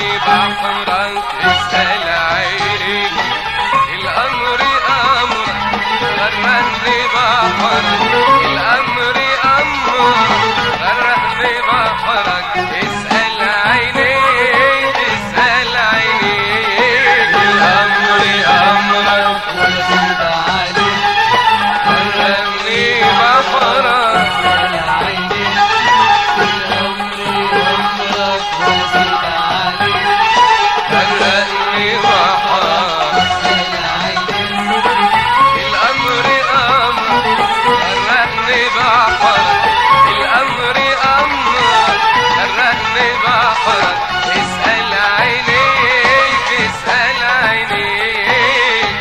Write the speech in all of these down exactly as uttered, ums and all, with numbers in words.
بحرك اسأل عينيك الأمر أمرك غرقني بحرك الأمر أمرك غرقني بحرك اسأل عينيك اسأل عينيك الأمر أمرك وزيد عليك غرقني بحرك اسأل عينيك الأمر أمرك وزيد عليك غرقني بحرك اسأل عينيك الأمر أمرك غرقني بحرك الأمر أمرك غرقني بحرك اسأل عينيك اسأل عينيك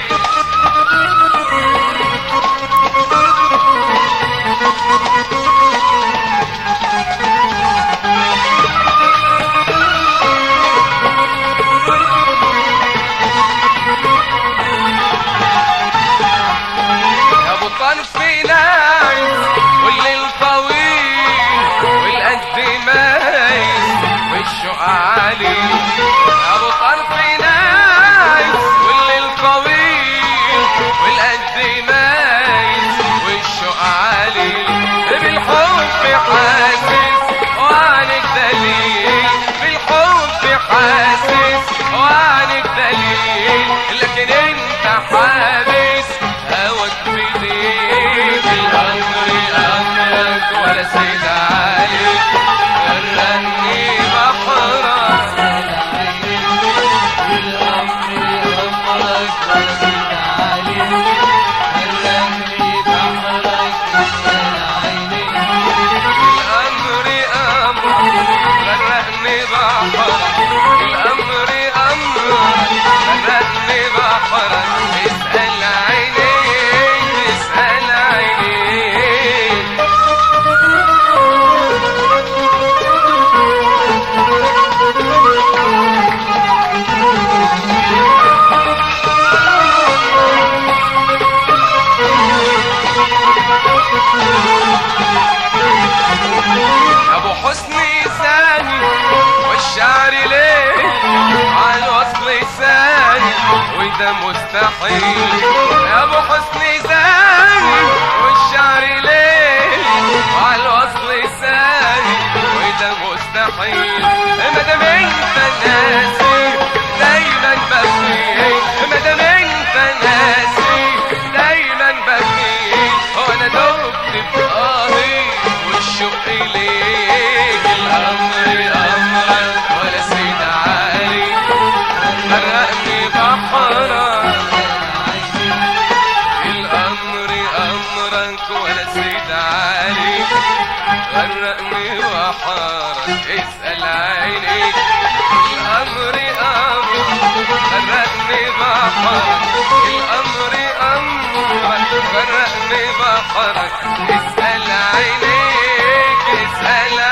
يا ابو طالب في نايس والليل طويل والقد مايس والشوق عالي يا ابو طالب في نايس والليل طويل والقد مايس والشوق عالي بالحب حاسس وعنك دليل بالحب حاسس وعنك دليل لكن انت حابس هواك بديك الأمر أمرك ولا سيد عليك غرقني بحرك اسأل عينيك الأمر أمرك وزيد عليك غرقني بحرك اسأل عينيك الأمر أمرك غرقني بحرك الأمر أمرك غرقني بحرك اسأل عينيك اسأل عينيك يا ابو حسني ثاني والشعر ليه على الوصل ثاني وده مستحيل يا ابو حسني ثاني والشعر ليه على الوصل ثاني وده مستحيل ما دام انت ناسي دايما بكي ما دام انت ناسي دايما بكي وانا دبت بقاهي والشوق ليك الأمر أمرك ولا سيد عليك غرقني بحرك الأمر أمرك ولا سيد عليك غرقني بحرك اسأل عينيك الأمر أمرك غرقني بحرك الأمر أمرك غرقني بحرك اسأل عينيك اسأل